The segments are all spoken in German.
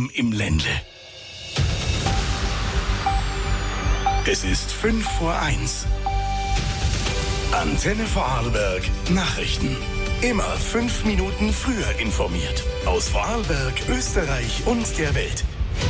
Leben im Ländle. Es ist 5:05. Antenne Vorarlberg Nachrichten. Immer 5 Minuten früher informiert. Aus Vorarlberg, Österreich und der Welt.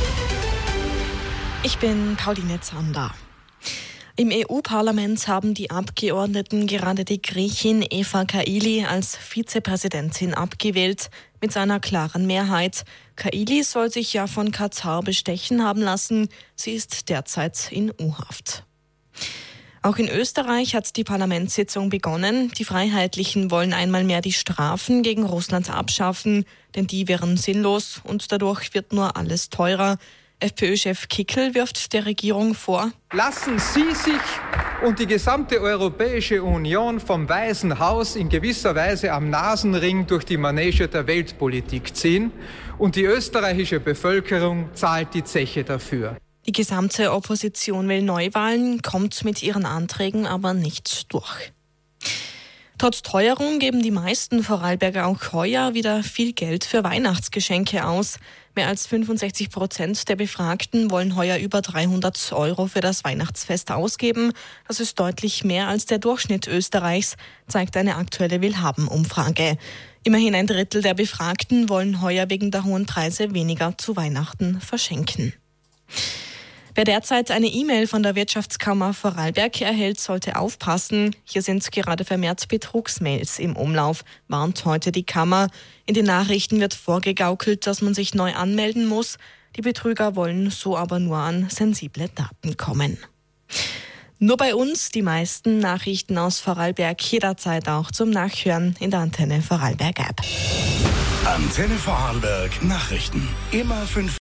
Ich bin Pauline Zander. Im EU-Parlament haben die Abgeordneten gerade die Griechin Eva Kaili als Vizepräsidentin abgewählt, mit seiner klaren Mehrheit. Kaili soll sich ja von Katar bestechen haben lassen. Sie ist derzeit in U-Haft. Auch in Österreich hat die Parlamentssitzung begonnen. Die Freiheitlichen wollen einmal mehr die Strafen gegen Russland abschaffen, denn die wären sinnlos und dadurch wird nur alles teurer. FPÖ-Chef Kickl wirft der Regierung vor: Lassen Sie sich und die gesamte Europäische Union vom Weißen Haus in gewisser Weise am Nasenring durch die Manege der Weltpolitik ziehen und die österreichische Bevölkerung zahlt die Zeche dafür. Die gesamte Opposition will Neuwahlen, kommt mit ihren Anträgen aber nicht durch. Trotz Teuerung geben die meisten Vorarlberger auch heuer wieder viel Geld für Weihnachtsgeschenke aus. Mehr als 65% der Befragten wollen heuer über 300 € für das Weihnachtsfest ausgeben. Das ist deutlich mehr als der Durchschnitt Österreichs, zeigt eine aktuelle Willhaben-Umfrage. Immerhin 1/3 der Befragten wollen heuer wegen der hohen Preise weniger zu Weihnachten verschenken. Wer derzeit eine E-Mail von der Wirtschaftskammer Vorarlberg erhält, sollte aufpassen. Hier sind gerade vermehrt Betrugsmails im Umlauf, warnt heute die Kammer. In den Nachrichten wird vorgegaukelt, dass man sich neu anmelden muss. Die Betrüger wollen so aber nur an sensible Daten kommen. Nur bei uns die meisten Nachrichten aus Vorarlberg jederzeit auch zum Nachhören in der Antenne Vorarlberg App. Antenne Vorarlberg Nachrichten. Immer 5